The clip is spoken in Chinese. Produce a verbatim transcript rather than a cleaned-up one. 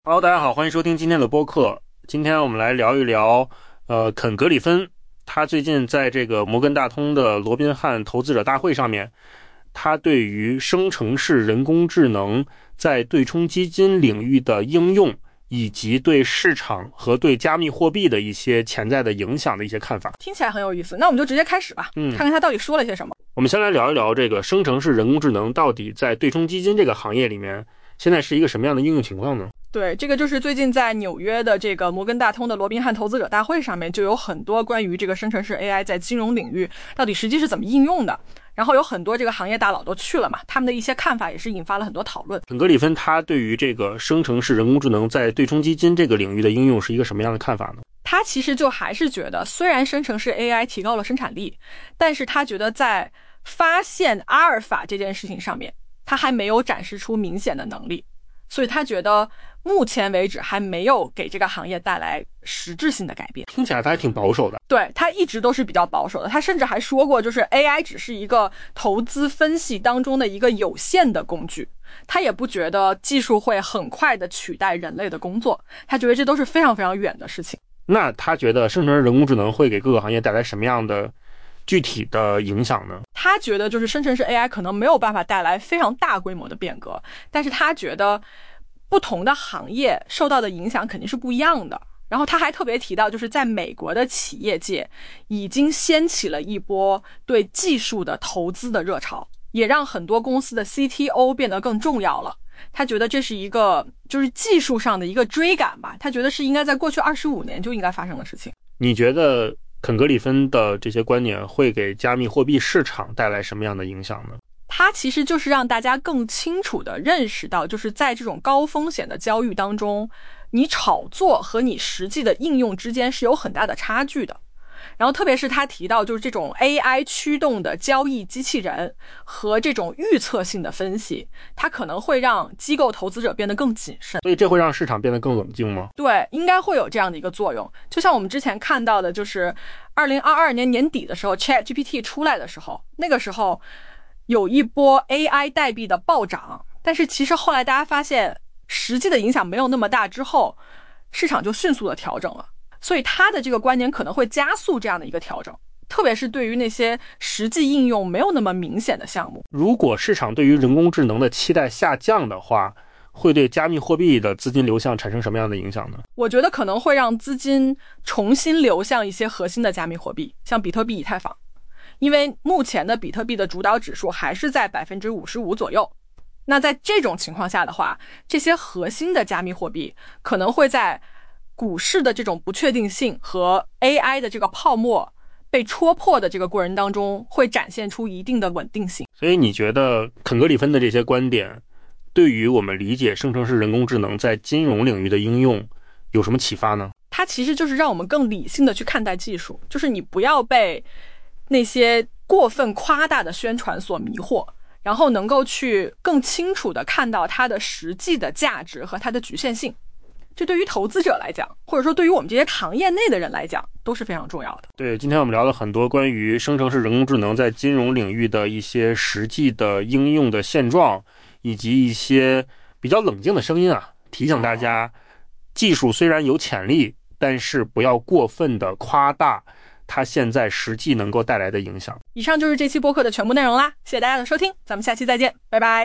Hello， 大家好，欢迎收听今天的播客。今天我们来聊一聊，呃，肯格里芬，他最近在这个摩根大通的罗宾汉投资者大会上面，他对于生成式人工智能在对冲基金领域的应用，以及对市场和对加密货币的一些潜在的影响的一些看法， 听起来很有意思。那我们就直接开始吧，嗯，看看他到底说了些什么。 我们先来聊一聊这个生成式人工智能到底在对冲基金这个行业里面，现在是一个什么样的应用情况呢？ 对，这个就是最近在纽约的这个摩根大通的罗宾汉投资者大会上面，就有很多关于这个生成式 A I 在金融领域到底实际是怎么应用的。然后有很多这个行业大佬都去了嘛，他们的一些看法也是引发了很多讨论。 肯格里芬他对于这个生成式人工智能在对冲基金这个领域的应用是一个什么样的看法呢？ 他其实就还是觉得，虽然生成式 A I 提高了生产力，但是他觉得在发现阿尔法这件事情上面，他还没有展示出明显的能力，所以他觉得目前为止还没有给这个行业带来实质性的改变。 听起来他还挺保守的。 对，他一直都是比较保守的，他甚至还说过，就是 A I 只是一个投资分析当中的一个有限的工具，他也不觉得技术会很快的取代人类的工作，他觉得这都是非常非常远的事情。 那他觉得生成式人工智能会给各个行业带来什么样的具体的影响呢？ 他觉得就是生成式 A I 可能没有办法带来非常大规模的变革，但是他觉得不同的行业受到的影响肯定是不一样的。然后他还特别提到，就是在美国的企业界已经掀起了一波对技术的投资的热潮，也让很多公司的 C T O 变得更重要了。他觉得这是一个就是技术上的一个追赶吧，他觉得是应该在过去二十五年就应该发生的事情。 你觉得肯格里芬的这些观点会给加密货币市场带来什么样的影响呢？ 它其实就是让大家更清楚地认识到，就是在这种高风险的交易当中，你炒作和你实际的应用之间是有很大的差距的。然后特别是他提到，就是这种 A I 驱动的交易机器人和这种预测性的分析，它可能会让机构投资者变得更谨慎。 所以这会让市场变得更冷静吗？ 对，应该会有这样的一个作用。就像我们之前看到的，就是二零二二年年底的时候 Chat G P T 出来的时候，那个时候有一波 A I 代币的暴涨，但是其实后来大家发现实际的影响没有那么大，之后市场就迅速的调整了。所以他的这个观点可能会加速这样的一个调整，特别是对于那些实际应用没有那么明显的项目。 如果市场对于人工智能的期待下降的话，会对加密货币的资金流向产生什么样的影响呢？ 我觉得可能会让资金重新流向一些核心的加密货币，像比特币、以太坊，因为目前的比特币的主导指数还是在 百分之五十五 左右。那在这种情况下的话，这些核心的加密货币可能会在股市的这种不确定性和 A I 的这个泡沫被戳破的这个过程当中，会展现出一定的稳定性。 所以你觉得肯格里芬的这些观点对于我们理解生成式人工智能在金融领域的应用有什么启发呢？ 它其实就是让我们更理性的去看待技术，就是你不要被那些过分夸大的宣传所迷惑，然后能够去更清楚的看到它的实际的价值和它的局限性。这对于投资者来讲，或者说对于我们这些行业内的人来讲，都是非常重要的。 对，今天我们聊了很多关于生成式人工智能在金融领域的一些实际的应用的现状，以及一些比较冷静的声音啊，提醒大家，技术虽然有潜力，但是不要过分的夸大它现在实际能够带来的影响。 以上就是这期播客的全部内容啦，谢谢大家的收听，咱们下期再见，拜拜。